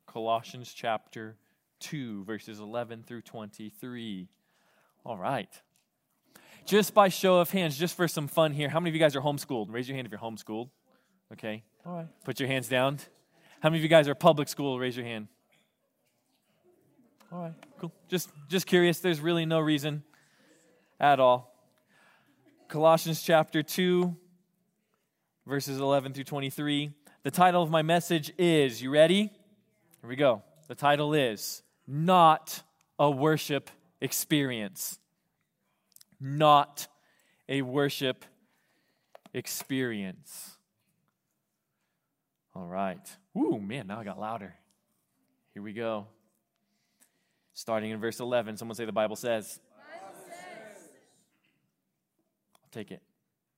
Colossians chapter 2, verses 11 through 23. All right. Just by show of hands, just for some fun here, how many of you guys are homeschooled? Raise your hand if you're homeschooled. Okay. All right. Put your hands down. How many of you guys are public school? Raise your hand. All right, cool. Just curious. There's really no reason at all. Colossians chapter 2, verses 11 through 23. The title of my message is, you ready? Here we go. The title is, Not a Worship Experience. Not a worship experience. All right. Ooh, man, now I got louder. Here we go. Starting in verse 11, someone say the Bible says. I'll take it.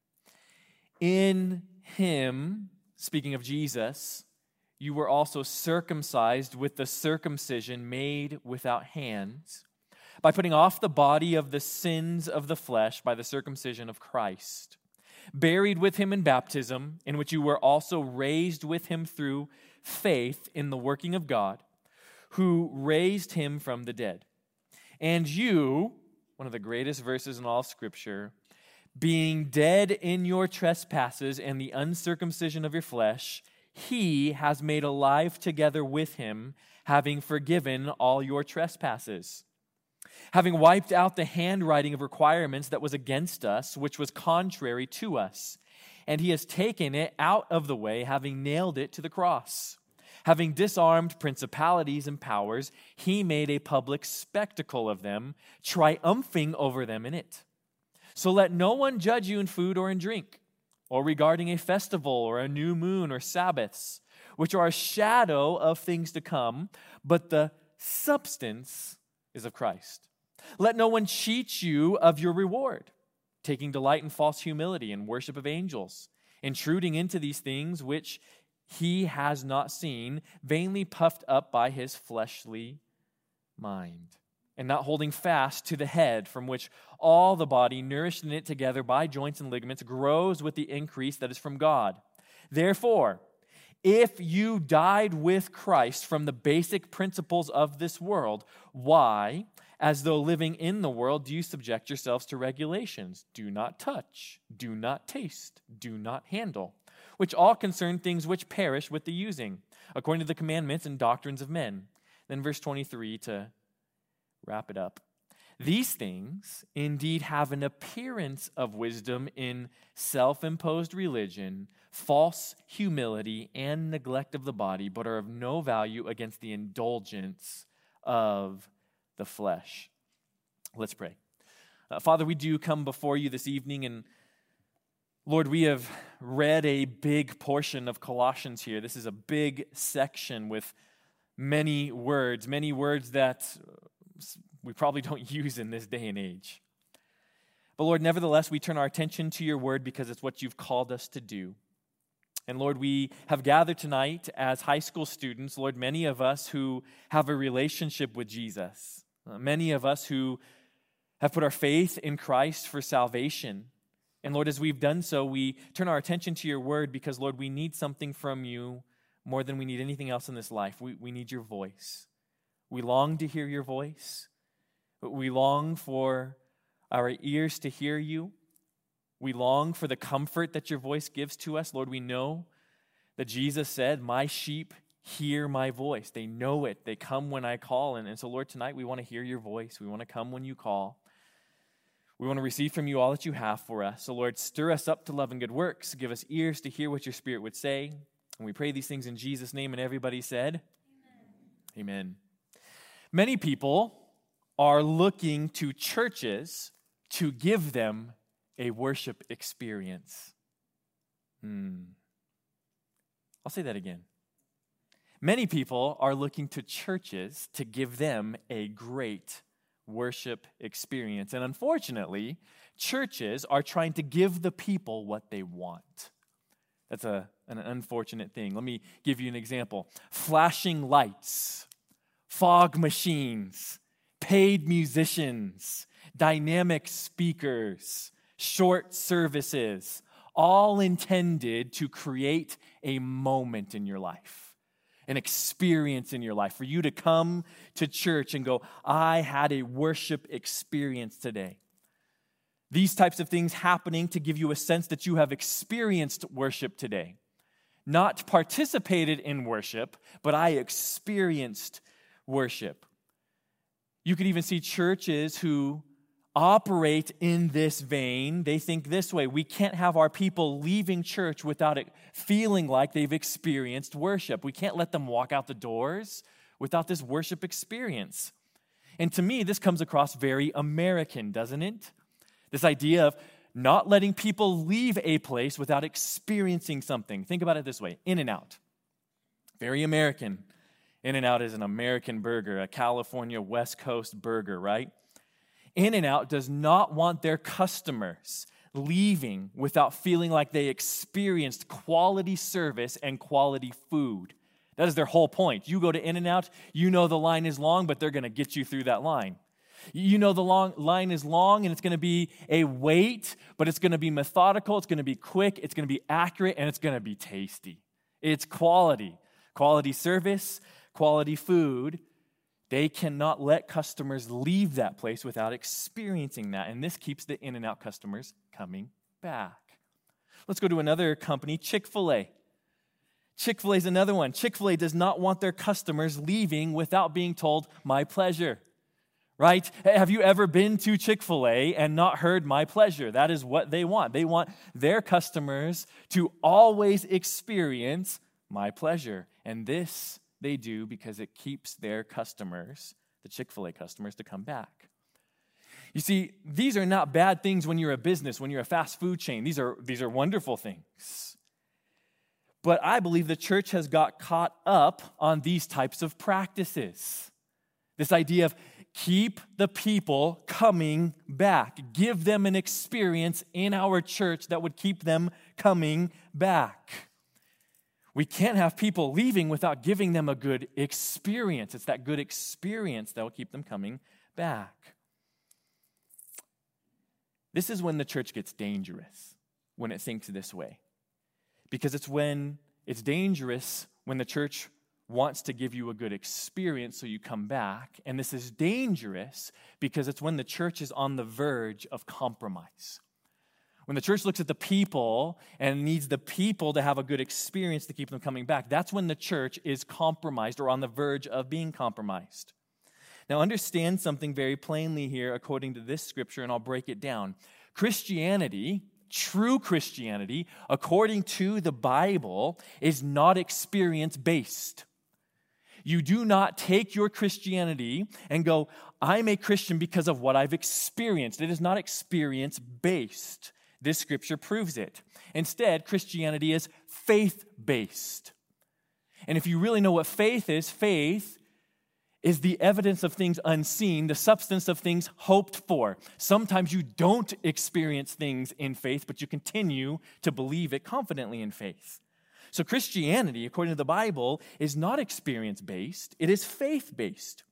In him, speaking of Jesus, you were also circumcised with the circumcision made without hands, by putting off the body of the sins of the flesh by the circumcision of Christ, buried with him in baptism, in which you were also raised with him through faith in the working of God, who raised him from the dead. And you, one of the greatest verses in all of Scripture, being dead in your trespasses and the uncircumcision of your flesh, he has made alive together with him, having forgiven all your trespasses, having wiped out the handwriting of requirements that was against us, which was contrary to us. And he has taken it out of the way, having nailed it to the cross. Having disarmed principalities and powers, he made a public spectacle of them, triumphing over them in it. So let no one judge you in food or in drink, or regarding a festival or a new moon or Sabbaths, which are a shadow of things to come, but the substance is of Christ. Let no one cheat you of your reward, taking delight in false humility and worship of angels, intruding into these things which he has not seen, vainly puffed up by his fleshly mind, and not holding fast to the head, from which all the body, nourished in it together by joints and ligaments, grows with the increase that is from God. Therefore, if you died with Christ from the basic principles of this world, why, as though living in the world, do you subject yourselves to regulations? Do not touch, do not taste, do not handle, which all concern things which perish with the using, according to the commandments and doctrines of men. Then verse 23 to wrap it up. These things indeed have an appearance of wisdom in self-imposed religion, false humility, and neglect of the body, but are of no value against the indulgence of the flesh. Let's pray. Father, we do come before you this evening, and Lord, we have read a big portion of Colossians here. This is a big section with many words that we probably don't use in this day and age. But Lord, nevertheless, we turn our attention to your word because it's what you've called us to do. And Lord, we have gathered tonight as high school students, Lord, many of us who have a relationship with Jesus, many of us who have put our faith in Christ for salvation. And Lord, as we've done so, we turn our attention to your word because, Lord, we need something from you more than we need anything else in this life. We need your voice. We long to hear your voice. We long for our ears to hear you. We long for the comfort that your voice gives to us. Lord, we know that Jesus said, my sheep hear my voice. They know it. They come when I call. And so, Lord, tonight we want to hear your voice. We want to come when you call. We want to receive from you all that you have for us. So, Lord, stir us up to love and good works. Give us ears to hear what your Spirit would say. And we pray these things in Jesus' name. And everybody said, Amen. Amen. Many people are looking to churches to give them a worship experience. I'll say that again. Many people are looking to churches to give them a great worship experience. And unfortunately, churches are trying to give the people what they want. That's an unfortunate thing. Let me give you an example. Flashing lights, fog machines, paid musicians, dynamic speakers, short services, all intended to create a moment in your life. an experience in your life, for you to come to church and go, I had a worship experience today. These types of things happening to give you a sense that you have experienced worship today. Not participated in worship, but I experienced worship. You could even see churches who operate in this vein. They think this way: we can't have our people leaving church without it feeling like they've experienced worship. We can't let them walk out the doors without this worship experience. And to me, this comes across very American, doesn't it? This idea of not letting people leave a place without experiencing something. Think about it this way: In-N-Out. Very American. In-N-Out is an American burger, a California West Coast burger, right? In-N-Out does not want their customers leaving without feeling like they experienced quality service and quality food. That is their whole point. You go to In-N-Out, you know the line is long, but they're going to get you through that line. You know the line is long, and it's going to be a wait, but it's going to be methodical, it's going to be quick, it's going to be accurate, and it's going to be tasty. It's quality. Quality service, quality food. They cannot let customers leave that place without experiencing that, and this keeps the In-N-Out customers coming back. Let's go to another company, Chick-fil-A. Chick-fil-A is another one. Chick-fil-A does not want their customers leaving without being told, my pleasure. Right? Have you ever been to Chick-fil-A and not heard my pleasure? That is what they want. They want their customers to always experience my pleasure. And this they do because it keeps their customers, the Chick-fil-A customers, to come back. You see, these are not bad things when you're a business, when you're a fast food chain. These are wonderful things. But I believe the church has got caught up on these types of practices. This idea of keep the people coming back. Give them an experience in our church that would keep them coming back. We can't have people leaving without giving them a good experience. It's that good experience that will keep them coming back. This is when the church gets dangerous, when it thinks this way. Because it's dangerous when the church wants to give you a good experience so you come back. And this is dangerous because it's when the church is on the verge of compromise. When the church looks at the people and needs the people to have a good experience to keep them coming back, that's when the church is compromised or on the verge of being compromised. Now understand something very plainly here according to this scripture, and I'll break it down. Christianity, true Christianity, according to the Bible, is not experience-based. You do not take your Christianity and go, I'm a Christian because of what I've experienced. It is not experience-based. This scripture proves it. Instead, Christianity is faith-based. And if you really know what faith is the evidence of things unseen, the substance of things hoped for. Sometimes you don't experience things in faith, but you continue to believe it confidently in faith. So Christianity, according to the Bible, is not experience-based. It is faith-based.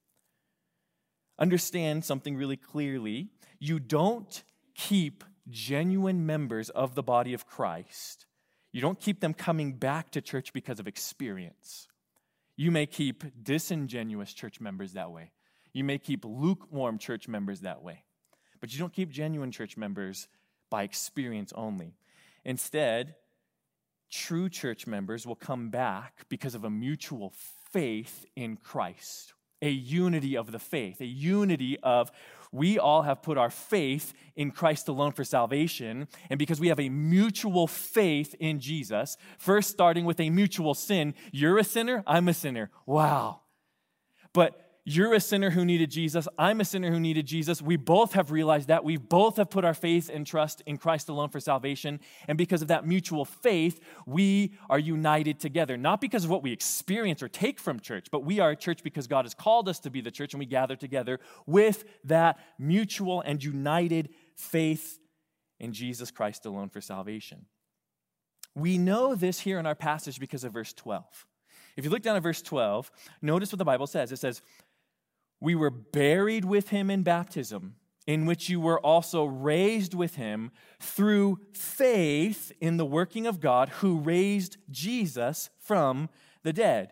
Understand something really clearly. You don't keep genuine members of the body of Christ. You don't keep them coming back to church because of experience. You may keep disingenuous church members that way. You may keep lukewarm church members that way. But you don't keep genuine church members by experience only. Instead, true church members will come back because of a mutual faith in Christ. A unity of the faith, a unity of we all have put our faith in Christ alone for salvation, and because we have a mutual faith in Jesus, first starting with a mutual sin. You're a sinner, I'm a sinner. Wow. But you're a sinner who needed Jesus, I'm a sinner who needed Jesus. We both have realized that. We both have put our faith and trust in Christ alone for salvation. And because of that mutual faith, we are united together. Not because of what we experience or take from church, but we are a church because God has called us to be the church, and we gather together with that mutual and united faith in Jesus Christ alone for salvation. We know this here in our passage because of verse 12. If you look down at verse 12, notice what the Bible says. It says, we were buried with him in baptism, in which you were also raised with him through faith in the working of God who raised Jesus from the dead.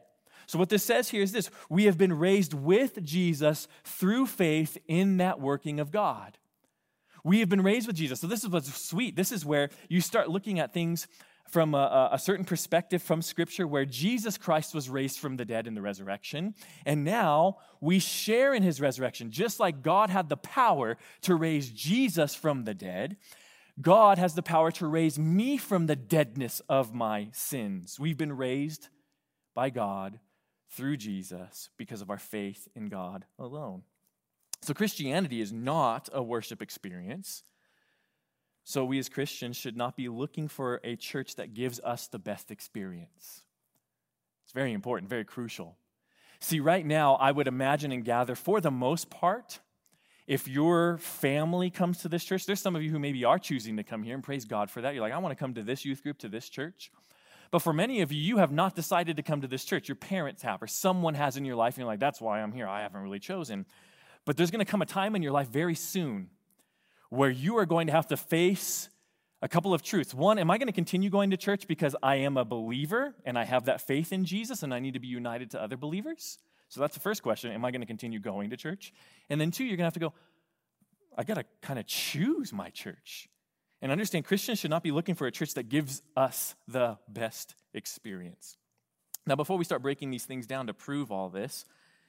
So what this says here is this: we have been raised with Jesus through faith in that working of God. We have been raised with Jesus. So this is what's sweet. This is where you start looking at things from a certain perspective from Scripture, where Jesus Christ was raised from the dead in the resurrection, and now we share in his resurrection. Just like God had the power to raise Jesus from the dead, God has the power to raise me from the deadness of my sins. We've been raised by God through Jesus because of our faith in God alone. So Christianity is not a worship experience. So we as Christians should not be looking for a church that gives us the best experience. It's very important, very crucial. See, right now, I would imagine and gather, for the most part, if your family comes to this church, there's some of you who maybe are choosing to come here, and praise God for that. You're like, I want to come to this youth group, to this church. But for many of you, you have not decided to come to this church. Your parents have, or someone has in your life, and you're like, that's why I'm here. I haven't really chosen. But there's going to come a time in your life very soon where you are going to have to face a couple of truths. One, am I going to continue going to church because I am a believer and I have that faith in Jesus and I need to be united to other believers? So that's the first question. Am I going to continue going to church? And then two, you're going to have to go, I got to kind of choose my church. And understand, Christians should not be looking for a church that gives us the best experience. Now, before we start breaking these things down to prove all this,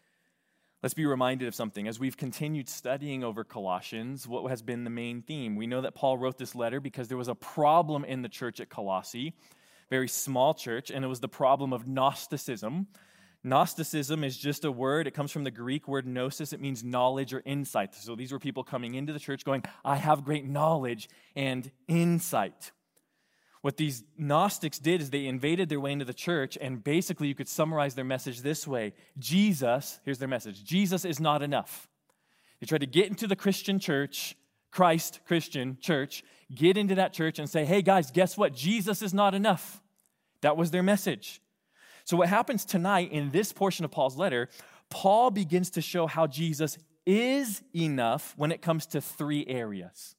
let's be reminded of something. As we've continued studying over Colossians, what has been the main theme? We know that Paul wrote this letter because there was a problem in the church at Colossae, very small church, and it was the problem of Gnosticism. Gnosticism is just a word. It comes from the Greek word gnosis. It means knowledge or insight. So these were people coming into the church going, I have great knowledge and insight. What these Gnostics did is they invaded their way into the church, and basically you could summarize their message this way. Jesus, here's their message, Jesus is not enough. They tried to get into the Christian church, Christ Christian church, get into that church and say, hey guys, guess what? Jesus is not enough. That was their message. So what happens tonight in this portion of Paul's letter, Paul begins to show how Jesus is enough when it comes to three areas.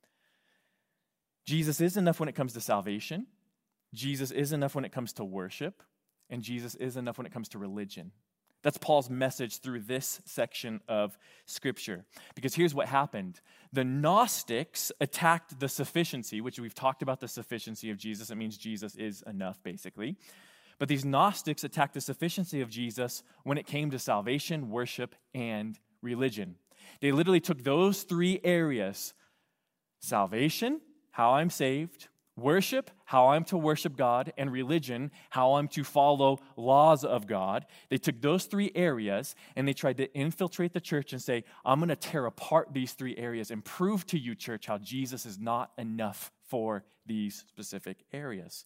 Jesus is enough when it comes to salvation. Jesus is enough when it comes to worship. And Jesus is enough when it comes to religion. That's Paul's message through this section of Scripture. Because here's what happened. The Gnostics attacked the sufficiency, which we've talked about the sufficiency of Jesus. It means Jesus is enough, basically. But these Gnostics attacked the sufficiency of Jesus when it came to salvation, worship, and religion. They literally took those three areas, salvation, how I'm saved, worship, how I'm to worship God, and religion, how I'm to follow laws of God. They took those three areas and they tried to infiltrate the church and say, I'm going to tear apart these three areas and prove to you, church, how Jesus is not enough for these specific areas.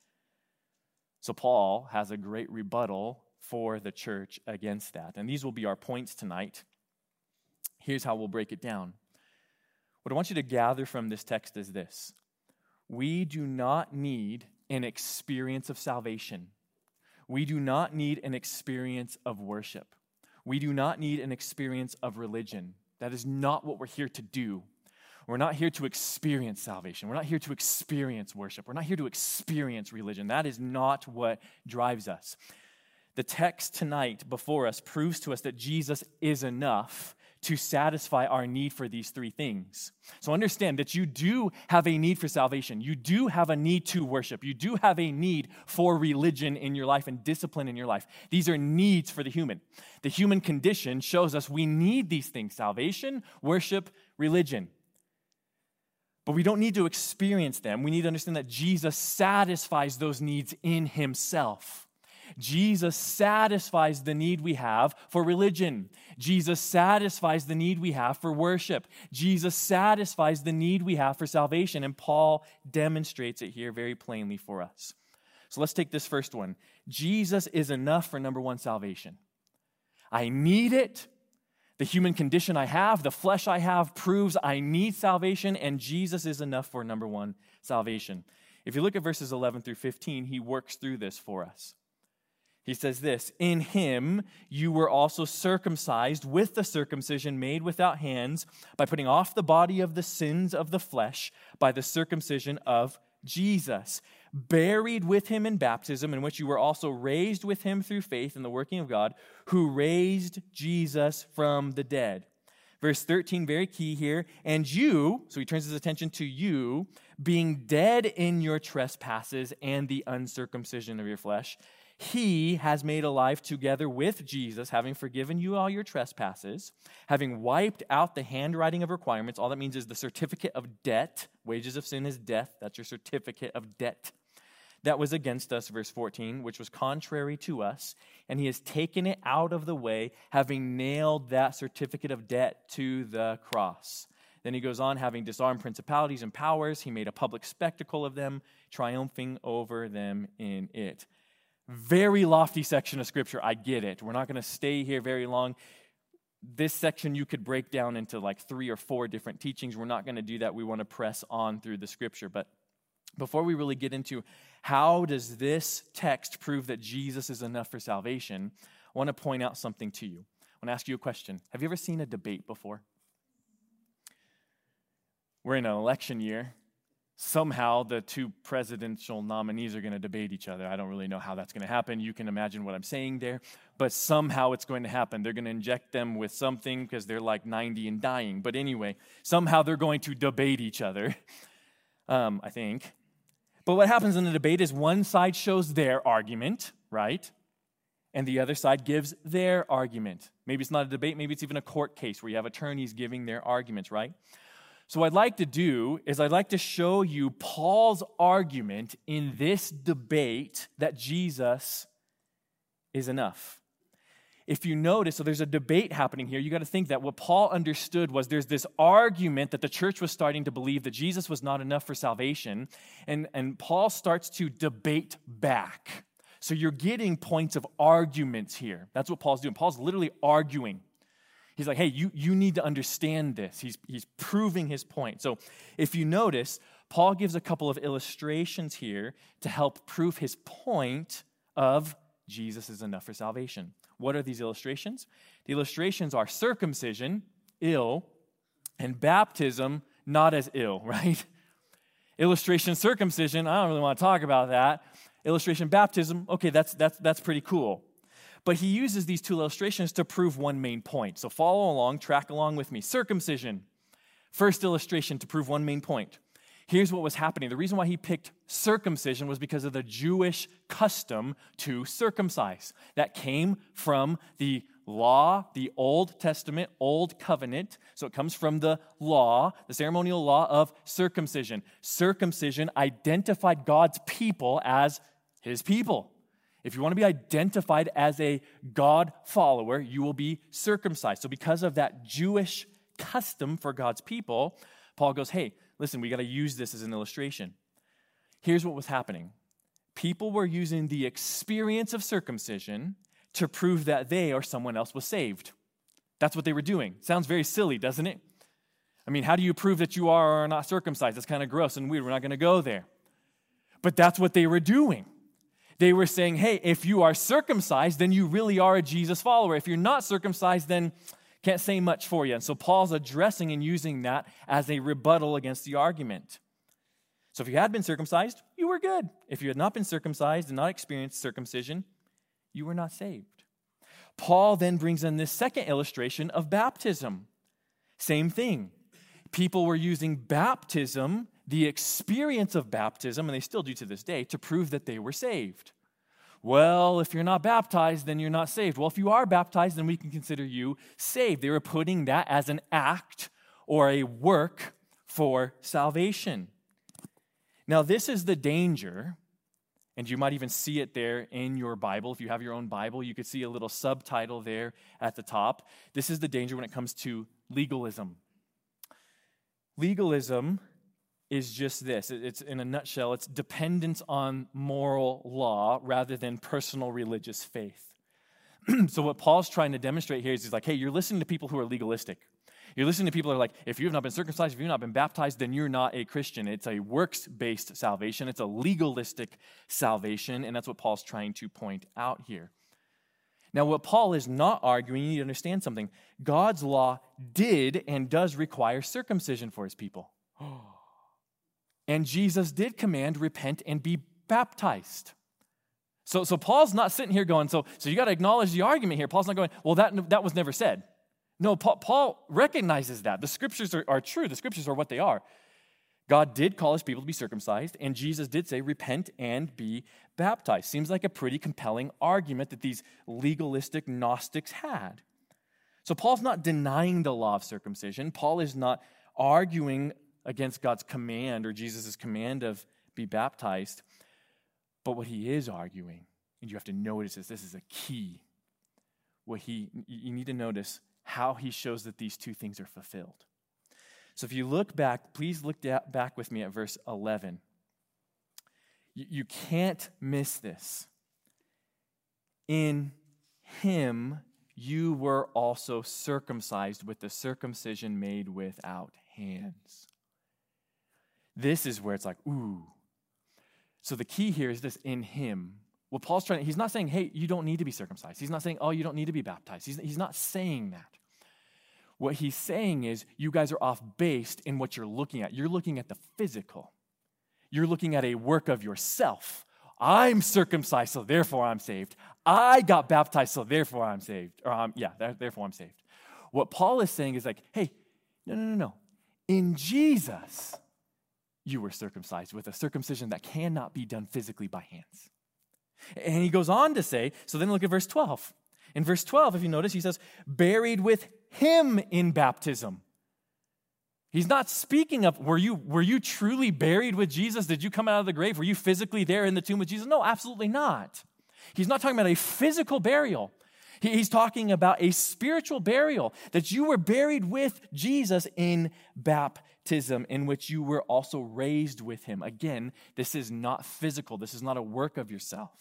So Paul has a great rebuttal for the church against that. And these will be our points tonight. Here's how we'll break it down. What I want you to gather from this text is this. We do not need an experience of salvation. We do not need an experience of worship. We do not need an experience of religion. That is not what we're here to do. We're not here to experience salvation. We're not here to experience worship. We're not here to experience religion. That is not what drives us. The text tonight before us proves to us that Jesus is enough to satisfy our need for these three things. So understand that you do have a need for salvation. You do have a need to worship. You do have a need for religion in your life and discipline in your life. These are needs for the human. The human condition shows us we need these things: salvation, worship, religion. But we don't need to experience them. We need to understand that Jesus satisfies those needs in himself. Jesus satisfies the need we have for religion. Jesus satisfies the need we have for worship. Jesus satisfies the need we have for salvation. And Paul demonstrates it here very plainly for us. So let's take this first one. Jesus is enough for number one, salvation. I need it. The human condition I have, the flesh I have, proves I need salvation, and Jesus is enough for number one, salvation. If you look at verses 11 through 15, he works through this for us. He says this, in him you were also circumcised with the circumcision made without hands, by putting off the body of the sins of the flesh by the circumcision of Jesus, buried with him in baptism, in which you were also raised with him through faith in the working of God, who raised Jesus from the dead. Verse 13, very key here. And you, so he turns his attention to you, being dead in your trespasses and the uncircumcision of your flesh, he has made alive together with Jesus, having forgiven you all your trespasses, having wiped out the handwriting of requirements. All that means is the certificate of debt. Wages of sin is death. That's your certificate of debt. That was against us, verse 14, which was contrary to us, and he has taken it out of the way, having nailed that certificate of debt to the cross. Then he goes on, having disarmed principalities and powers, he made a public spectacle of them, triumphing over them in it. Very lofty section of Scripture, I get it. We're not going to stay here very long. This section you could break down into like 3 or 4 different teachings. We're not going to do that. We want to press on through the Scripture. But before we really get into how does this text prove that Jesus is enough for salvation, I want to point out something to you. I want to ask you a question. Have you ever seen a debate before? We're in an election year. Somehow the 2 presidential nominees are going to debate each other. I don't really know how that's going to happen. You can imagine what I'm saying there. But somehow it's going to happen. They're going to inject them with something because they're like 90 and dying. But anyway, somehow they're going to debate each other, I think. But what happens in the debate is one side shows their argument, right? And the other side gives their argument. Maybe it's not a debate. Maybe it's even a court case where you have attorneys giving their arguments, right? So what I'd like to do is I'd like to show you Paul's argument in this debate that Jesus is enough. If you notice, so there's a debate happening here. You got to think that what Paul understood was there's this argument that the church was starting to believe that Jesus was not enough for salvation, and Paul starts to debate back. So you're getting points of arguments here. That's what Paul's doing. Paul's literally arguing. He's like, hey, you need to understand this. He's proving his point. So if you notice, Paul gives a couple of illustrations here to help prove his point of Jesus is enough for salvation. What are these illustrations? The illustrations are circumcision, ill, and baptism, not as ill, right? Illustration circumcision, I don't really want to talk about that. Illustration baptism, okay, that's pretty cool. But he uses these 2 illustrations to prove one main point. So follow along, track along with me. Circumcision, first illustration to prove one main point. Here's what was happening. The reason why he picked circumcision was because of the Jewish custom to circumcise. That came from the law, the Old Testament, Old Covenant. So it comes from the law, the ceremonial law of circumcision. Circumcision identified God's people as his people. If you want to be identified as a God follower, you will be circumcised. So because of that Jewish custom for God's people, Paul goes, hey, listen, we got to use this as an illustration. Here's what was happening. People were using the experience of circumcision to prove that they or someone else was saved. That's what they were doing. Sounds very silly, doesn't it? I mean, how do you prove that you are or are not circumcised? That's kind of gross and weird. We're not going to go there. But that's what they were doing. They were saying, hey, if you are circumcised, then you really are a Jesus follower. If you're not circumcised, then can't say much for you. And so Paul's addressing and using that as a rebuttal against the argument. So if you had been circumcised, you were good. If you had not been circumcised and not experienced circumcision, you were not saved. Paul then brings in this second illustration of baptism. Same thing. People were using baptism, the experience of baptism, and they still do to this day, to prove that they were saved. Well, if you're not baptized, then you're not saved. Well, if you are baptized, then we can consider you saved. They were putting that as an act or a work for salvation. Now, this is the danger, and you might even see it there in your Bible. If you have your own Bible, you could see a little subtitle there at the top. This is the danger when it comes to legalism. Legalism is just this. It's in a nutshell, it's dependence on moral law rather than personal religious faith. So what Paul's trying to demonstrate here is he's like, hey, you're listening to people who are legalistic. You're listening to people who are like, if you have not been circumcised, if you've not been baptized, then you're not a Christian. It's a works-based salvation. It's a legalistic salvation, and that's what Paul's trying to point out here. Now, what Paul is not arguing, you need to understand something. God's law did and does require circumcision for his people. And Jesus did command, repent and be baptized. So Paul's not sitting here going, so you got to acknowledge the argument here. Paul's not going, well, that was never said. No, Paul recognizes that. The scriptures are true. The scriptures are what they are. God did call his people to be circumcised, and Jesus did say, repent and be baptized. Seems like a pretty compelling argument that these legalistic Gnostics had. So Paul's not denying the law of circumcision. Paul is not arguing against God's command or Jesus' command of be baptized. But what he is arguing, and you have to notice this is a key. You need to notice how he shows that these two things are fulfilled. So if you look back, please look back with me at verse 11. You can't miss this. In him you were also circumcised with the circumcision made without hands. This is where it's like, ooh. So the key here is this, in him. Well, Paul's he's not saying, hey, you don't need to be circumcised. He's not saying, oh, you don't need to be baptized. He's not saying that. What he's saying is, you guys are off base in what you're looking at. You're looking at the physical. You're looking at a work of yourself. I'm circumcised, so therefore I'm saved. I got baptized, so therefore I'm saved. Therefore I'm saved. What Paul is saying is like, hey, no. In Jesus, you were circumcised with a circumcision that cannot be done physically by hands. And he goes on to say, so then look at verse 12. In verse 12, if you notice, he says, buried with him in baptism. He's not speaking of, were you truly buried with Jesus? Did you come out of the grave? Were you physically there in the tomb with Jesus? No, absolutely not. He's not talking about a physical burial. He's talking about a spiritual burial, that you were buried with Jesus in baptism, in which you were also raised with him. Again, this is not physical. This is not a work of yourself.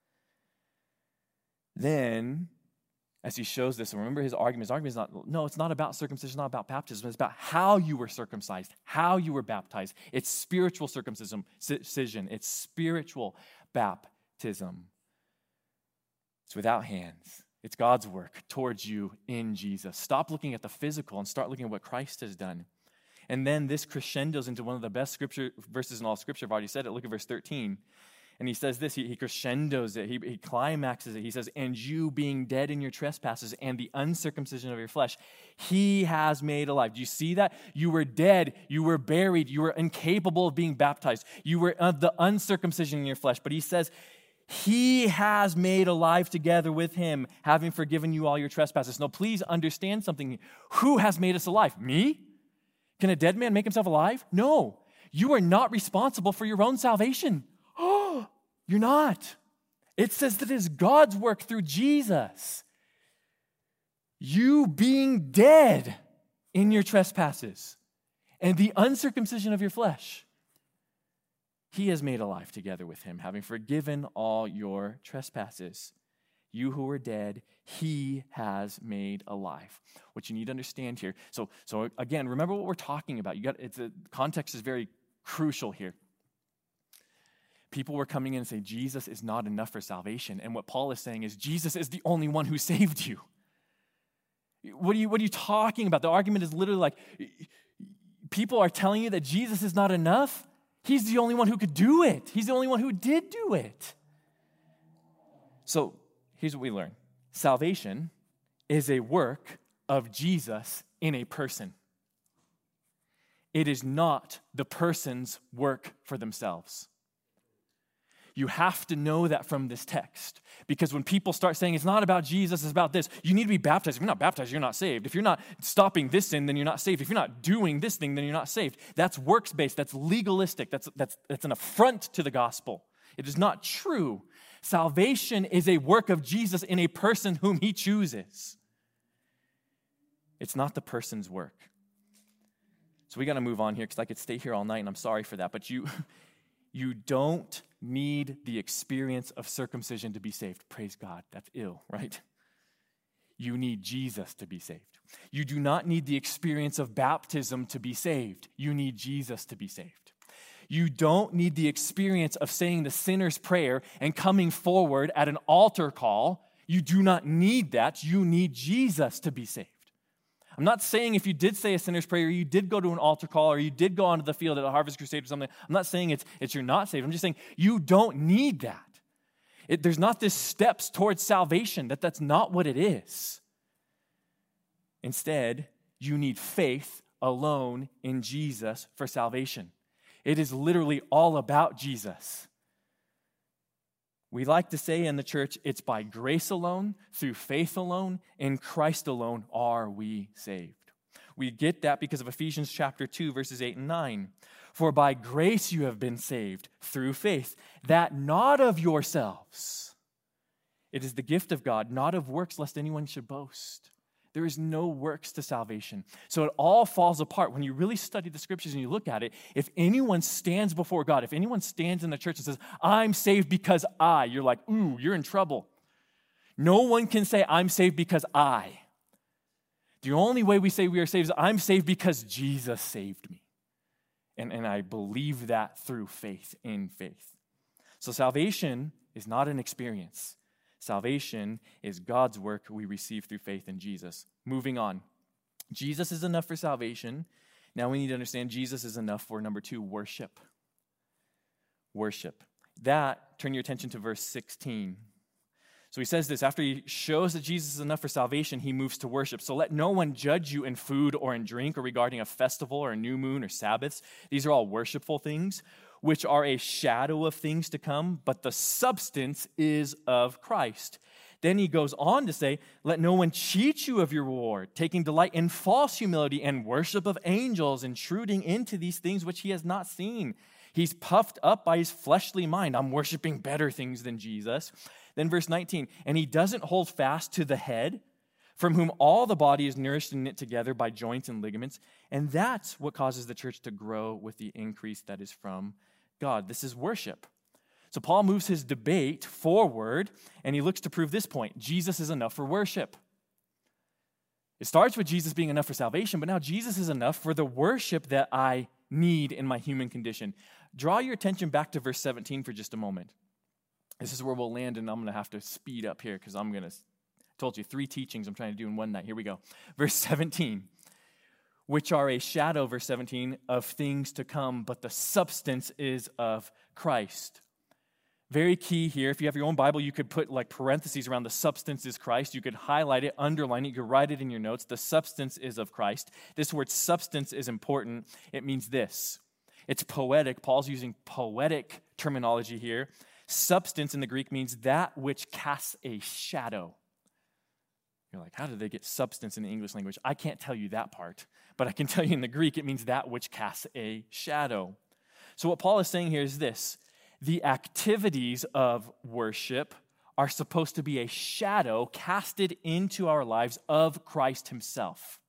Then, as he shows this, and remember his argument is not, no, it's not about circumcision, it's not about baptism. It's about how you were circumcised, how you were baptized. It's spiritual circumcision. It's spiritual baptism. It's without hands. It's God's work towards you in Jesus. Stop looking at the physical and start looking at what Christ has done. And then this crescendos into one of the best scripture verses in all Scripture. I've already said it. Look at verse 13. And he says this, he crescendos it, he climaxes it. He says, and you being dead in your trespasses and the uncircumcision of your flesh, he has made alive. Do you see that? You were dead, you were buried, you were incapable of being baptized. You were of the uncircumcision in your flesh. But he says, he has made alive together with him, having forgiven you all your trespasses. Now, please understand something. Who has made us alive? Me? Can a dead man make himself alive? No. You are not responsible for your own salvation. You're not. It says that it is God's work through Jesus. You being dead in your trespasses and the uncircumcision of your flesh, he has made alive together with him, having forgiven all your trespasses. You who were dead, he has made alive. What you need to understand here. So again, remember what we're talking about. The context is very crucial here. People were coming in and saying, Jesus is not enough for salvation. And what Paul is saying is, Jesus is the only one who saved you. What are you talking about? The argument is literally like, people are telling you that Jesus is not enough. He's the only one who could do it. He's the only one who did do it. So here's what we learn. Salvation is a work of Jesus in a person. It is not the person's work for themselves. You have to know that from this text. Because when people start saying it's not about Jesus, it's about this, you need to be baptized. If you're not baptized, you're not saved. If you're not stopping this sin, then you're not saved. If you're not doing this thing, then you're not saved. That's works-based. That's legalistic. That's an affront to the gospel. It is not true. Salvation is a work of Jesus in a person whom he chooses. It's not the person's work. So we got to move on here because I could stay here all night, and I'm sorry for that. But you don't need the experience of circumcision to be saved. Praise God. That's ill, right? You need Jesus to be saved. You do not need the experience of baptism to be saved. You need Jesus to be saved. You don't need the experience of saying the sinner's prayer and coming forward at an altar call. You do not need that. You need Jesus to be saved. I'm not saying if you did say a sinner's prayer, or you did go to an altar call, or you did go onto the field at a Harvest Crusade or something, I'm not saying it's you're not saved. I'm just saying you don't need that. There's not this steps towards salvation. That's not what it is. Instead, you need faith alone in Jesus for salvation. It is literally all about Jesus. We like to say in the church, it's by grace alone, through faith alone, in Christ alone are we saved. We get that because of Ephesians chapter 2, verses 8 and 9. For by grace you have been saved through faith, that not of yourselves. It is the gift of God, not of works, lest anyone should boast. There is no works to salvation. So it all falls apart. When you really study the scriptures and you look at it, if anyone stands before God, if anyone stands in the church and says, I'm saved because you're like, ooh, you're in trouble. No one can say, I'm saved because I. The only way we say we are saved is, I'm saved because Jesus saved me. And I believe that through faith, in faith. So salvation is not an experience. Salvation is God's work we receive through faith in Jesus. Moving on. Jesus is enough for salvation. Now we need to understand Jesus is enough for number 2, worship. Worship. Turn your attention to verse 16. So he says this, after he shows that Jesus is enough for salvation, he moves to worship. So let no one judge you in food or in drink or regarding a festival or a new moon or Sabbaths. These are all worshipful things, which are a shadow of things to come, but the substance is of Christ. Then he goes on to say, let no one cheat you of your reward, taking delight in false humility and worship of angels, intruding into these things which he has not seen. He's puffed up by his fleshly mind. I'm worshiping better things than Jesus. Then verse 19, and he doesn't hold fast to the head, from whom all the body is nourished and knit together by joints and ligaments. And that's what causes the church to grow with the increase that is from God. This is worship. So Paul moves his debate forward, and he looks to prove this point. Jesus is enough for worship. It starts with Jesus being enough for salvation, but now Jesus is enough for the worship that I need in my human condition. Draw your attention back to verse 17 for just a moment. This is where we'll land, and I'm going to have to speed up here because I told you 3 teachings I'm trying to do in one night. Here we go. Verse 17, which are a shadow, verse 17, of things to come, but the substance is of Christ. Very key here. If you have your own Bible, you could put like parentheses around the substance is Christ. You could highlight it, underline it. You could write it in your notes. The substance is of Christ. This word substance is important. It means this. It's poetic. Paul's using poetic terminology here. Substance in the Greek means that which casts a shadow. You're like, how did they get substance in the English language? I can't tell you that part, but I can tell you in the Greek it means that which casts a shadow. So what Paul is saying here is this. The activities of worship are supposed to be a shadow casted into our lives of Christ himself.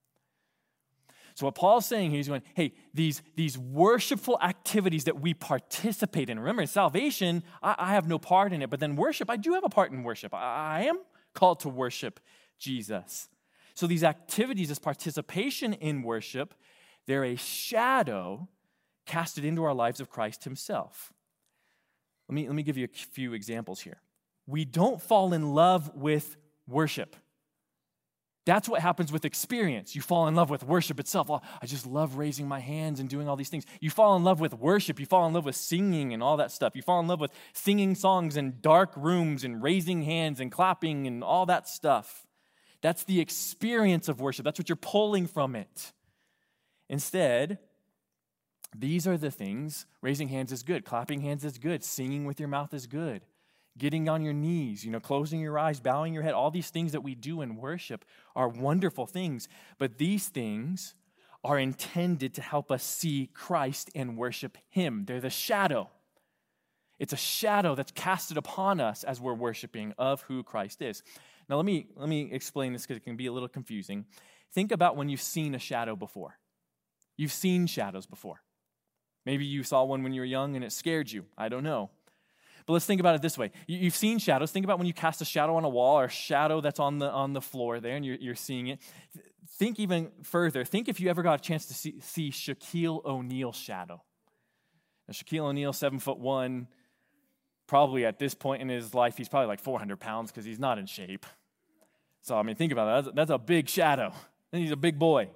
So what Paul's saying here, he's going, hey, these worshipful activities that we participate in. Remember, in salvation, I have no part in it, but then worship, I do have a part in worship. I am called to worship Jesus. So these activities, this participation in worship, they're a shadow casted into our lives of Christ himself. Let me give you a few examples here. We don't fall in love with worship. That's what happens with experience. You fall in love with worship itself. Oh, I just love raising my hands and doing all these things. You fall in love with worship. You fall in love with singing and all that stuff. You fall in love with singing songs in dark rooms and raising hands and clapping and all that stuff. That's the experience of worship. That's what you're pulling from it. Instead, these are the things. Raising hands is good. Clapping hands is good. Singing with your mouth is good. Getting on your knees, closing your eyes, bowing your head, all these things that we do in worship are wonderful things. But these things are intended to help us see Christ and worship him. They're the shadow. It's a shadow that's casted upon us as we're worshiping of who Christ is. Now let me explain this because it can be a little confusing. Think about when you've seen a shadow before. You've seen shadows before. Maybe you saw one when you were young and it scared you. I don't know. But let's think about it this way. You've seen shadows. Think about when you cast a shadow on a wall or a shadow that's on the floor there and you're seeing it. Think even further. Think if you ever got a chance to see Shaquille O'Neal's shadow. Now, Shaquille O'Neal, 7'1", probably at this point in his life, he's probably like 400 pounds because he's not in shape. So, think about that. That's a big shadow. And he's a big boy.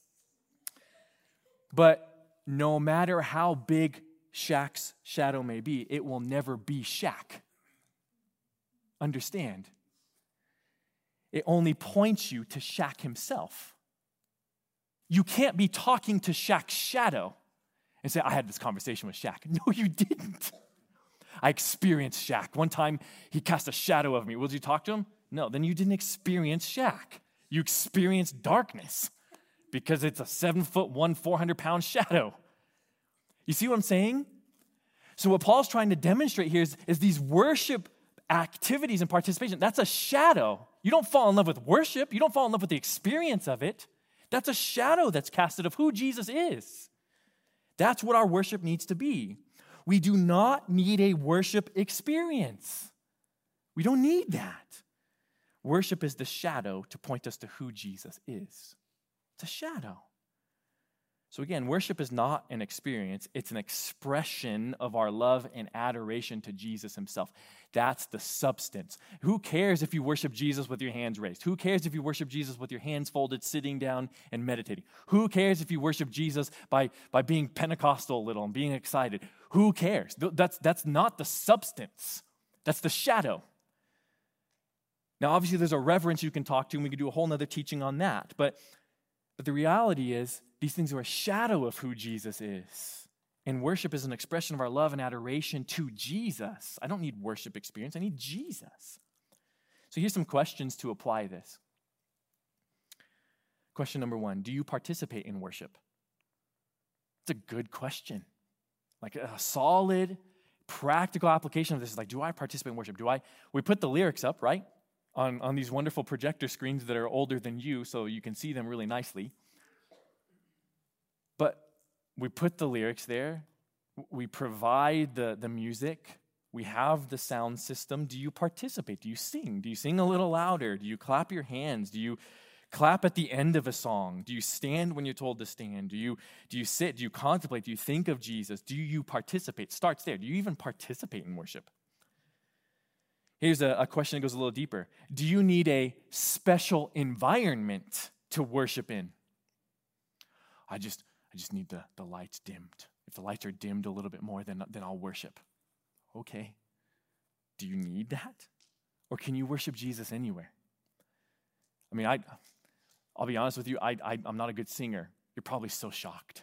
But no matter how big Shaq's shadow may be, it will never be Shaq. Understand? It only points you to Shaq himself. You can't be talking to Shaq's shadow and say, I had this conversation with Shaq. No, you didn't. I experienced Shaq. One time, he cast a shadow of me. Would you talk to him? No, then you didn't experience Shaq. You experienced darkness because it's a 7'1", 400-pound shadow. You see what I'm saying? So what Paul's trying to demonstrate here is these worship activities and participation. That's a shadow. You don't fall in love with worship. You don't fall in love with the experience of it. That's a shadow that's casted of who Jesus is. That's what our worship needs to be. We do not need a worship experience. We don't need that. Worship is the shadow to point us to who Jesus is. It's a shadow. So again, worship is not an experience. It's an expression of our love and adoration to Jesus himself. That's the substance. Who cares if you worship Jesus with your hands raised? Who cares if you worship Jesus with your hands folded, sitting down and meditating? Who cares if you worship Jesus by being Pentecostal a little and being excited? Who cares? That's not the substance. That's the shadow. Now, obviously, there's a reverence you can talk to, and we could do a whole nother teaching on that. But the reality is, these things are a shadow of who Jesus is. And worship is an expression of our love and adoration to Jesus. I don't need worship experience. I need Jesus. So here's some questions to apply this. Question number 1, do you participate in worship? It's a good question. Like a solid, practical application of this is like, do I participate in worship? We put the lyrics up, right? On these wonderful projector screens that are older than you, so you can see them really nicely. But we put the lyrics there. We provide the music. We have the sound system. Do you participate? Do you sing? Do you sing a little louder? Do you clap your hands? Do you clap at the end of a song? Do you stand when you're told to stand? Do you sit? Do you contemplate? Do you think of Jesus? Do you participate? Starts there. Do you even participate in worship? Here's a question that goes a little deeper. Do you need a special environment to worship in? I just need the lights dimmed. If the lights are dimmed a little bit more, then I'll worship. Okay. Do you need that? Or can you worship Jesus anywhere? I mean, I'll be honest with you, I'm not a good singer. You're probably so shocked.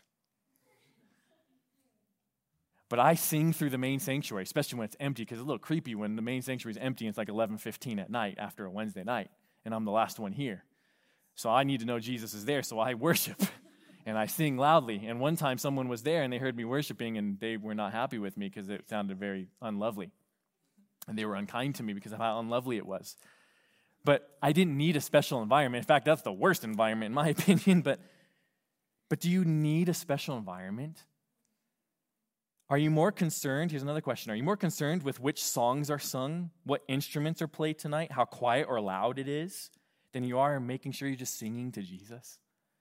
But I sing through the main sanctuary, especially when it's empty, because it's a little creepy when the main sanctuary is empty and it's like 11:15 at night after a Wednesday night, and I'm the last one here. So I need to know Jesus is there, so I worship, and I sing loudly. And one time someone was there, and they heard me worshiping, and they were not happy with me because it sounded very unlovely. And they were unkind to me because of how unlovely it was. But I didn't need a special environment. In fact, that's the worst environment in my opinion. But do you need a special environment? Are you more concerned, here's another question, are you more concerned with which songs are sung, what instruments are played tonight, how quiet or loud it is, than you are making sure you're just singing to Jesus?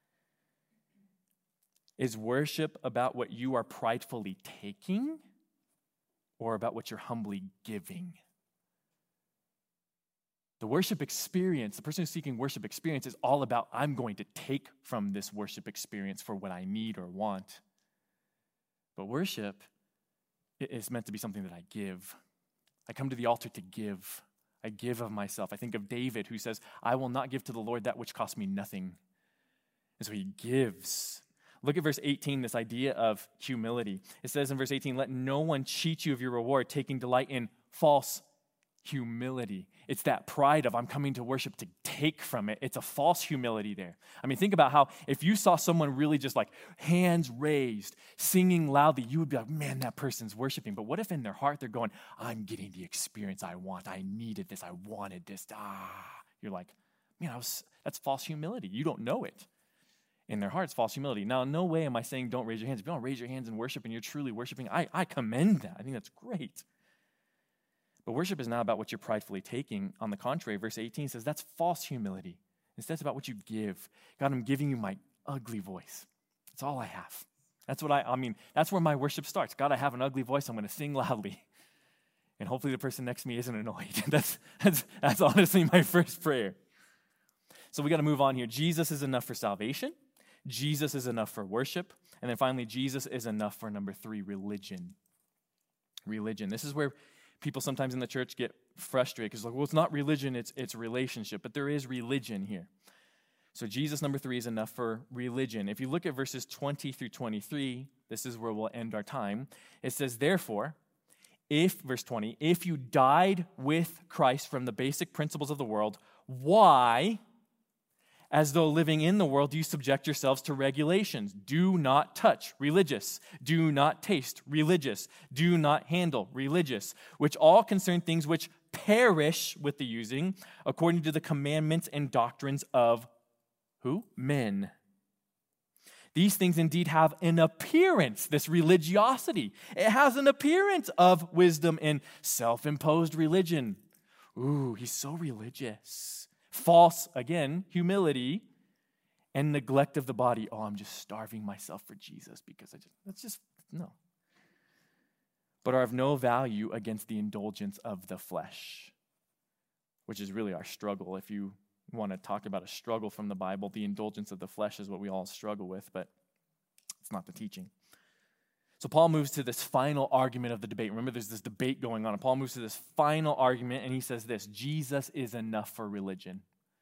Is worship about what you are pridefully taking or about what you're humbly giving? The worship experience, the person who's seeking worship experience is all about, I'm going to take from this worship experience for what I need or want. But worship is meant to be something that I give. I come to the altar to give. I give of myself. I think of David who says, I will not give to the Lord that which costs me nothing. And so he gives. Look at verse 18, this idea of humility. It says in verse 18, let no one cheat you of your reward, taking delight in false humility. It's that pride of I'm coming to worship to take from it. It's a false humility there. I mean, think about how if you saw someone really just like hands raised, singing loudly, you would be like, man, that person's worshiping. But what if in their heart they're going, I'm getting the experience I want. I needed this. I wanted this. You're like, man, that's false humility. You don't know it. In their heart, it's false humility. Now, in no way am I saying don't raise your hands. If you don't raise your hands in worship and you're truly worshiping, I commend that. I think that's great. But worship is not about what you're pridefully taking. On the contrary, verse 18 says that's false humility. Instead, it's about what you give. God, I'm giving you my ugly voice. That's all I have. That's what I mean, that's where my worship starts. God, I have an ugly voice. I'm going to sing loudly. And hopefully the person next to me isn't annoyed. That's honestly my first prayer. So we got to move on here. Jesus is enough for salvation. Jesus is enough for worship. And then finally, Jesus is enough for number 3, religion. Religion. This is where people sometimes in the church get frustrated because, like, well, it's not religion, it's relationship. But there is religion here. So Jesus, number 3, is enough for religion. If you look at verses 20 through 23, this is where we'll end our time. It says, therefore, verse 20, if you died with Christ from the basic principles of the world, why, as though living in the world, do you subject yourselves to regulations? Do not touch, religious. Do not taste, religious. Do not handle, religious. Which all concern things which perish with the using, according to the commandments and doctrines of who? Men. These things indeed have an appearance, this religiosity. It has an appearance of wisdom and self-imposed religion. Ooh, he's so religious. False, again, humility and neglect of the body. Oh, I'm just starving myself for Jesus because no. But are of no value against the indulgence of the flesh, which is really our struggle. If you want to talk about a struggle from the Bible, the indulgence of the flesh is what we all struggle with, but it's not the teaching. So Paul moves to this final argument of the debate. Remember, there's this debate going on, and Paul moves to this final argument, and he says this: Jesus is enough for religion.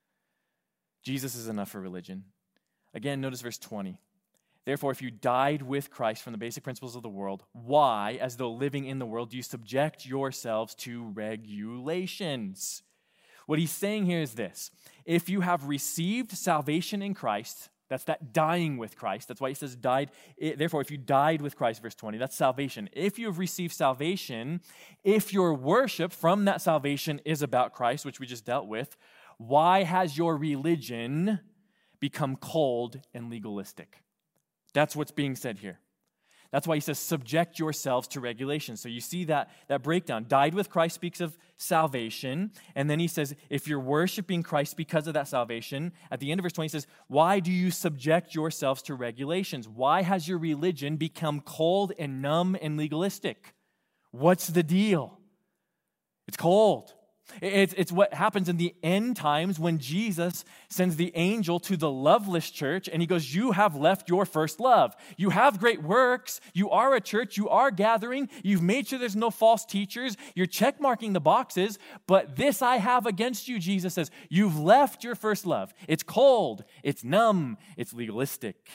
Jesus is enough for religion. Again, notice verse 20. Therefore, if you died with Christ from the basic principles of the world, why, as though living in the world, do you subject yourselves to regulations? What he's saying here is this: if you have received salvation in Christ, that's that dying with Christ. That's why he says died. Therefore, if you died with Christ, verse 20, that's salvation. If you have received salvation, if your worship from that salvation is about Christ, which we just dealt with, why has your religion become cold and legalistic? That's what's being said here. That's why he says, subject yourselves to regulations. So you see that breakdown. Died with Christ speaks of salvation. And then he says, if you're worshiping Christ because of that salvation, at the end of verse 20 he says, why do you subject yourselves to regulations? Why has your religion become cold and numb and legalistic? What's the deal? It's cold. It's what happens in the end times when Jesus sends the angel to the loveless church and he goes, you have left your first love. You have great works. You are a church. You are gathering. You've made sure there's no false teachers. You're check marking the boxes. But this I have against you, Jesus says, you've left your first love. It's cold. It's numb. It's legalistic.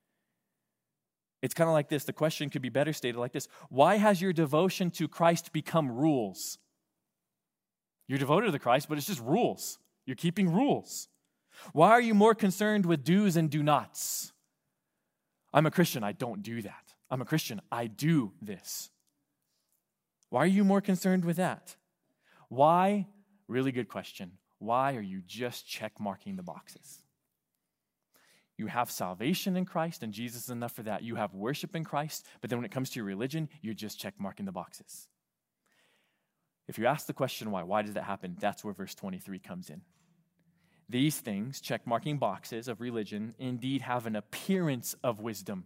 It's kind of like this. The question could be better stated like this: why has your devotion to Christ become rules? You're devoted to Christ, but it's just rules. You're keeping rules. Why are you more concerned with do's and do nots? I'm a Christian, I don't do that. I'm a Christian, I do this. Why are you more concerned with that? Why? Really good question. Why are you just check marking the boxes? You have salvation in Christ, and Jesus is enough for that. You have worship in Christ, but then when it comes to your religion, you're just check marking the boxes. If you ask the question why does that happen? That's where verse 23 comes in. These things, check-marking boxes of religion, indeed have an appearance of wisdom.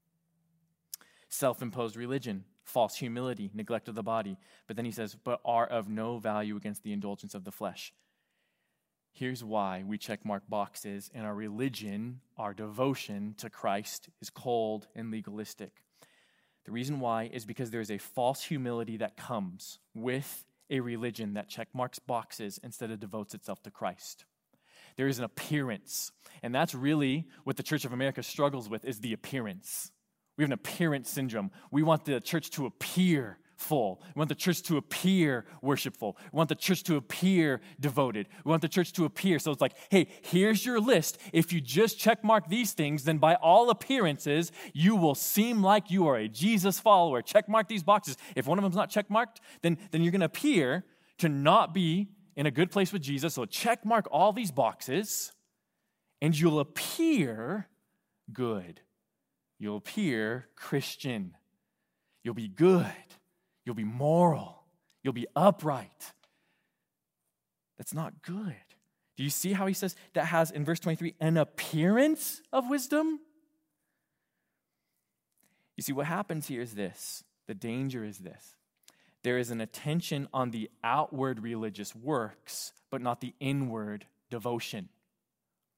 Self-imposed religion, false humility, neglect of the body. But then he says, but are of no value against the indulgence of the flesh. Here's why we check-mark boxes, and our religion, our devotion to Christ is cold and legalistic. The reason why is because there is a false humility that comes with a religion that checkmarks boxes instead of devotes itself to Christ. There is an appearance, and that's really what the Church of America struggles with, is the appearance. We have an appearance syndrome. We want the church to appear full. We want the church to appear worshipful. We want the church to appear devoted. We want the church to appear. So it's like, hey, here's your list. If you just check mark these things, then by all appearances, you will seem like you are a Jesus follower. Check mark these boxes. If one of them's not check marked, then you're going to appear to not be in a good place with Jesus. So check mark all these boxes, and you'll appear good. You'll appear Christian. You'll be good. You'll be moral. You'll be upright. That's not good. Do you see how he says that has, in verse 23, an appearance of wisdom? You see, what happens here is this. The danger is this. There is an attention on the outward religious works, but not the inward devotion.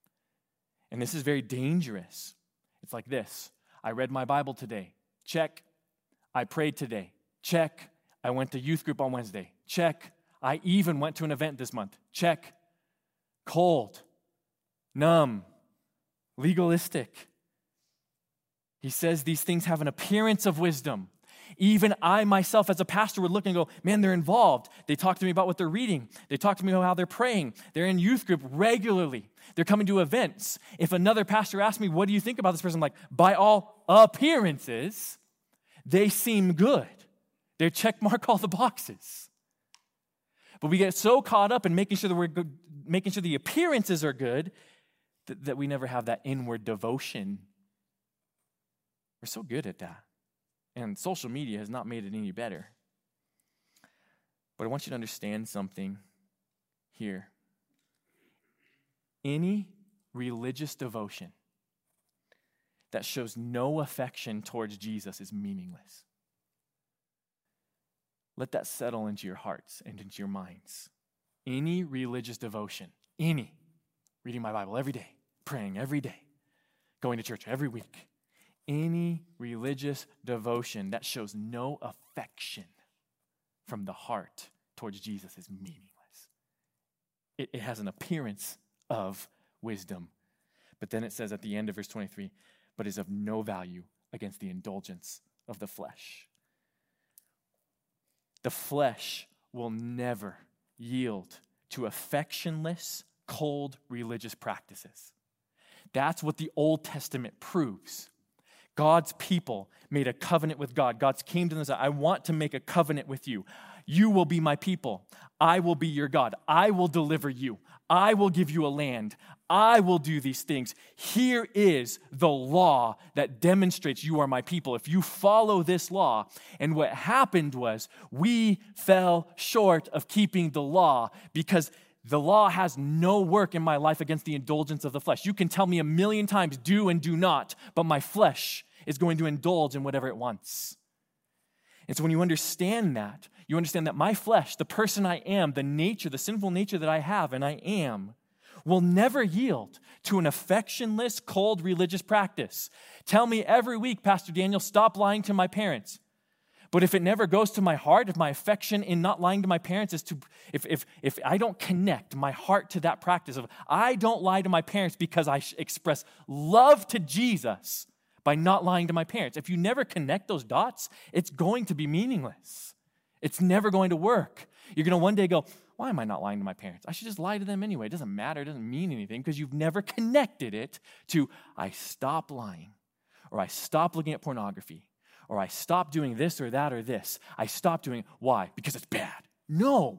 And this is very dangerous. It's like this. I read my Bible today. Check. I prayed today. Check. I went to youth group on Wednesday. Check. I even went to an event this month. Check. Cold. Numb. Legalistic. He says these things have an appearance of wisdom. Even I myself as a pastor would look and go, man, they're involved. They talk to me about what they're reading. They talk to me about how they're praying. They're in youth group regularly. They're coming to events. If another pastor asks me, what do you think about this person? I'm like, by all appearances, they seem good. They check mark all the boxes. But we get so caught up in making sure that we're good, making sure the appearances are good, that we never have that inward devotion. We're so good at that. And social media has not made it any better. But I want you to understand something here. Any religious devotion that shows no affection towards Jesus is meaningless. Let that settle into your hearts and into your minds. Any religious devotion, reading my Bible every day, praying every day, going to church every week, any religious devotion that shows no affection from the heart towards Jesus is meaningless. It has an appearance of wisdom. But then it says at the end of verse 23, but is of no value against the indulgence of the flesh. The flesh will never yield to affectionless, cold religious practices. That's what the Old Testament proves. God's people made a covenant with God. God came to them and said, I want to make a covenant with you. You will be my people. I will be your God. I will deliver you. I will give you a land. I will do these things. Here is the law that demonstrates you are my people. If you follow this law, and what happened was we fell short of keeping the law because the law has no work in my life against the indulgence of the flesh. You can tell me 1,000,000 times, do and do not, but my flesh is going to indulge in whatever it wants. And so when you understand that my flesh, the person I am, the nature, the sinful nature that I have and I am, will never yield to an affectionless, cold religious practice. Tell me every week, Pastor Daniel, stop lying to my parents. But if it never goes to my heart, if my affection in not lying to my parents is to, if I don't connect my heart to that practice of I don't lie to my parents because I express love to Jesus by not lying to my parents. If you never connect those dots, it's going to be meaningless. It's never going to work. You're going to one day go, why am I not lying to my parents? I should just lie to them anyway. It doesn't matter. It doesn't mean anything because you've never connected it to I stop lying or I stop looking at pornography. Or I stop doing this or that or this. I stop doing it. Why? Because it's bad. No.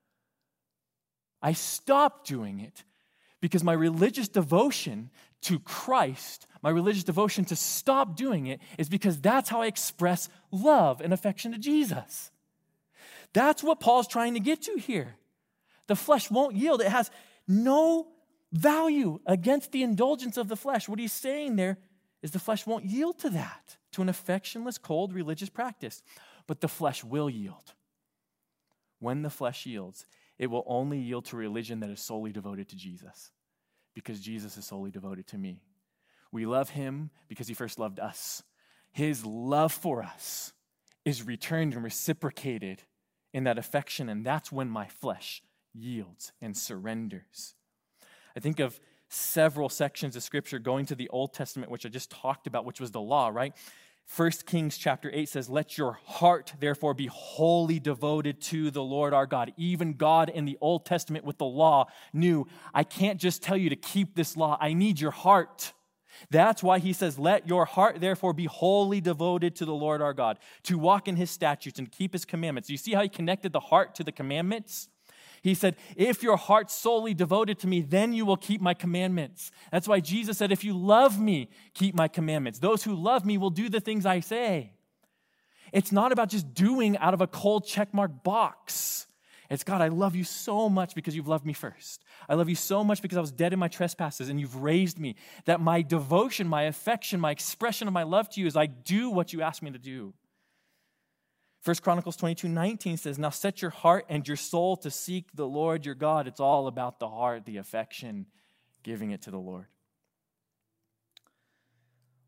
I stopped doing it because my religious devotion to Christ, my religious devotion to stop doing it is because that's how I express love and affection to Jesus. That's what Paul's trying to get to here. The flesh won't yield. It has no value against the indulgence of the flesh. What he's saying there is the flesh won't yield to that, to an affectionless, cold religious practice. But the flesh will yield. When the flesh yields, it will only yield to religion that is solely devoted to Jesus, because Jesus is solely devoted to me. We love him because he first loved us. His love for us is returned and reciprocated in that affection, and that's when my flesh yields and surrenders. I think of several sections of Scripture going to the Old Testament, which I just talked about, which was the law, right? 1 Kings chapter 8 says, let your heart therefore be wholly devoted to the Lord our God. Even God in the Old Testament with the law knew, I can't just tell you to keep this law. I need your heart. That's why he says, let your heart therefore be wholly devoted to the Lord our God, to walk in his statutes and keep his commandments. You see how he connected the heart to the commandments? He said, if your heart's solely devoted to me, then you will keep my commandments. That's why Jesus said, if you love me, keep my commandments. Those who love me will do the things I say. It's not about just doing out of a cold checkmark box. It's, God, I love you so much because you've loved me first. I love you so much because I was dead in my trespasses and you've raised me. That my devotion, my affection, my expression of my love to you is I do what you ask me to do. 1 Chronicles 22:19 says, now set your heart and your soul to seek the Lord your God. It's all about the heart, the affection, giving it to the Lord.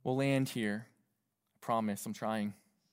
We'll land here. I promise, I'm trying.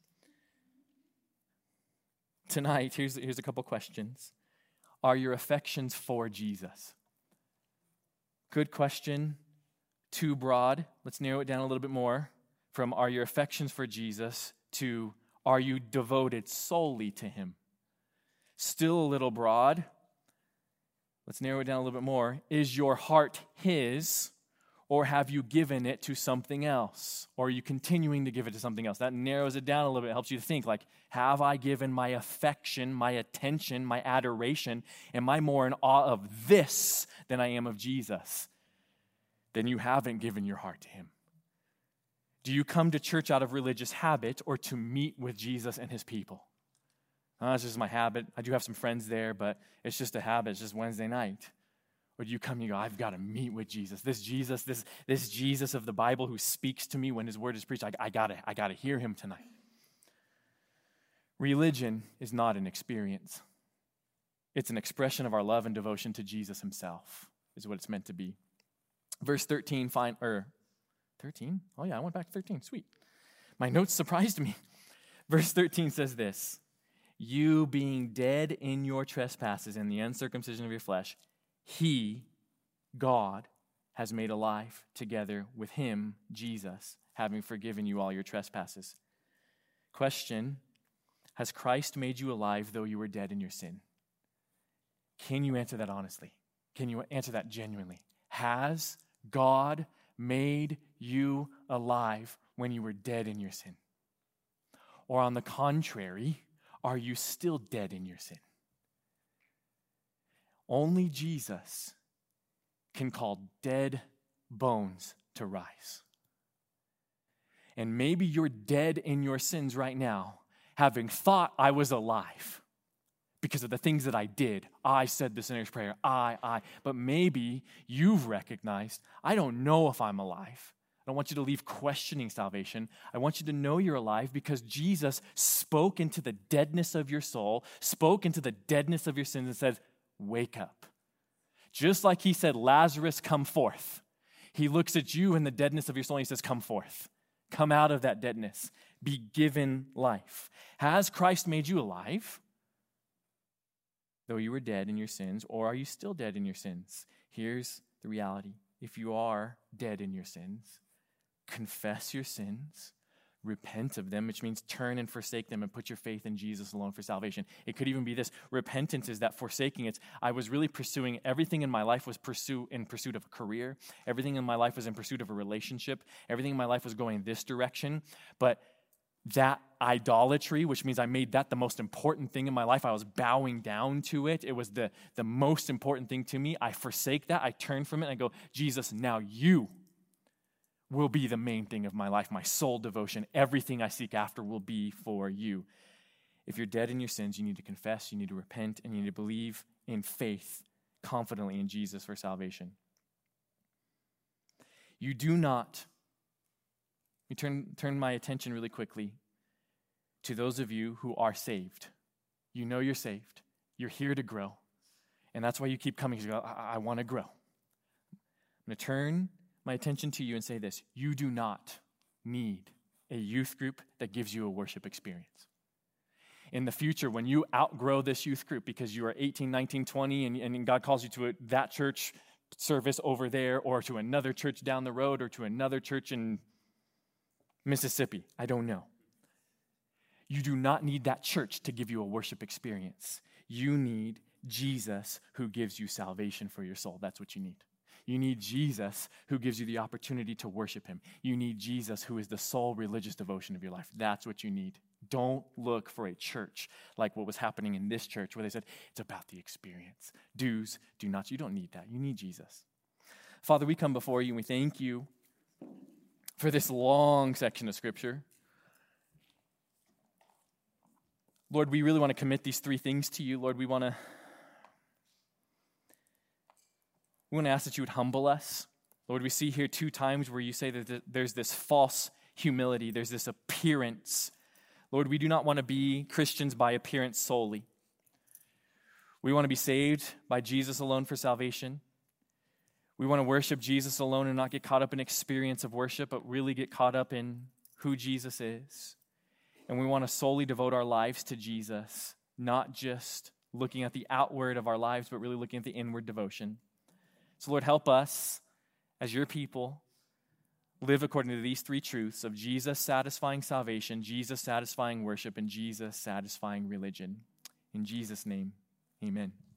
Tonight, here's a couple questions. Are your affections for Jesus? Good question. Too broad. Let's narrow it down a little bit more. From are your affections for Jesus to are you devoted solely to him? Still a little broad. Let's narrow it down a little bit more. Is your heart his, or have you given it to something else? Or are you continuing to give it to something else? That narrows it down a little bit. It helps you to think, like, have I given my affection, my attention, my adoration? Am I more in awe of this than I am of Jesus? Then you haven't given your heart to him. Do you come to church out of religious habit or to meet with Jesus and his people? It's just my habit. I do have some friends there, but it's just a habit. It's just Wednesday night. Or do you come and you go, I've got to meet with Jesus. This Jesus of the Bible who speaks to me when his word is preached, I gotta hear him tonight. Religion is not an experience. It's an expression of our love and devotion to Jesus himself, is what it's meant to be. Verse 13, 13? Oh yeah, I went back to 13. Sweet. My notes surprised me. Verse 13 says this, you being dead in your trespasses and the uncircumcision of your flesh, he, God, has made alive together with him, Jesus, having forgiven you all your trespasses. Question, has Christ made you alive though you were dead in your sin? Can you answer that honestly? Can you answer that genuinely? Has God made you alive when you were dead in your sin? Or on the contrary, are you still dead in your sin? Only Jesus can call dead bones to rise. And maybe you're dead in your sins right now, having thought I was alive because of the things that I did. I said the sinner's prayer. But maybe you've recognized, I don't know if I'm alive. I don't want you to leave questioning salvation. I want you to know you're alive because Jesus spoke into the deadness of your soul, spoke into the deadness of your sins and said, wake up. Just like he said, Lazarus, come forth. He looks at you in the deadness of your soul and he says, come forth. Come out of that deadness. Be given life. Has Christ made you alive, though you were dead in your sins, or are you still dead in your sins? Here's the reality. If you are dead in your sins, confess your sins, repent of them, which means turn and forsake them and put your faith in Jesus alone for salvation. It could even be this. Repentance is that forsaking. It's I was really pursuing, everything in my life was in pursuit of a career. Everything in my life was in pursuit of a relationship. Everything in my life was going this direction. But that idolatry, which means I made that the most important thing in my life. I was bowing down to it. It was the most important thing to me. I forsake that. I turn from it and I go, Jesus, now you will be the main thing of my life. My sole devotion, everything I seek after will be for you. If you're dead in your sins, you need to confess, you need to repent, and you need to believe in faith confidently in Jesus for salvation. You do not. Let me turn my attention really quickly to those of you who are saved. You know you're saved. You're here to grow. And that's why you keep coming. You go, I want to grow. I'm going to turn my attention to you and say this. You do not need a youth group that gives you a worship experience. In the future, when you outgrow this youth group because you are 18, 19, 20, and God calls you to that church service over there or to another church down the road or to another church in Mississippi, I don't know. You do not need that church to give you a worship experience. You need Jesus who gives you salvation for your soul. That's what you need. You need Jesus who gives you the opportunity to worship him. You need Jesus who is the sole religious devotion of your life. That's what you need. Don't look for a church like what was happening in this church where they said, it's about the experience. Do's, do nots. You don't need that. You need Jesus. Father, we come before you and we thank you for this long section of Scripture. Lord, we really want to commit these three things to you. Lord, we want to ask that you would humble us. Lord, we see here 2 times where you say that there's this false humility. There's this appearance. Lord, we do not want to be Christians by appearance solely. We want to be saved by Jesus alone for salvation. We want to worship Jesus alone and not get caught up in experience of worship, but really get caught up in who Jesus is. And we want to solely devote our lives to Jesus, not just looking at the outward of our lives, but really looking at the inward devotion. So Lord, help us as your people live according to these three truths of Jesus satisfying salvation, Jesus satisfying worship, and Jesus satisfying religion. In Jesus' name, amen.